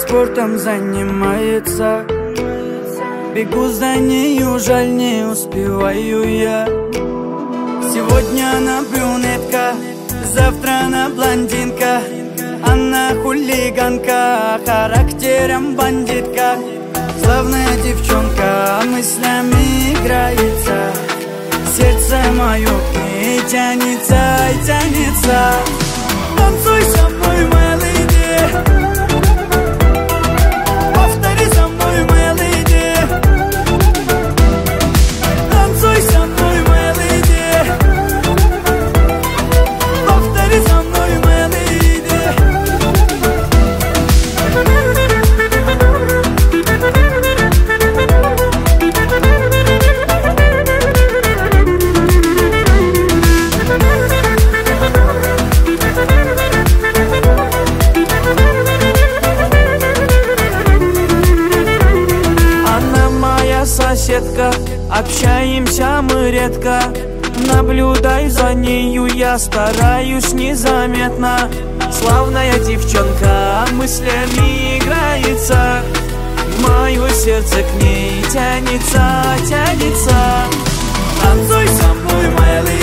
спортом занимается. Бегу за нею, жаль, не успеваю я. Сегодня она брюнетка, завтра она блондинка. Она хулиганка, характером бандитка. Славная девчонка, мыслями играется. Сердце мое к ней тянется и тянется. Танцуй со мной, моя леди. Повтори со мной, моя леди. Танцуй со мной, моя леди. Повтори со мной, моя леди. Соседка, общаемся мы редко. Наблюдай за нею, я стараюсь незаметно. Славная девчонка, мыслями играется. Мое сердце к ней тянется, тянется. Танцуй со мной, моя леди.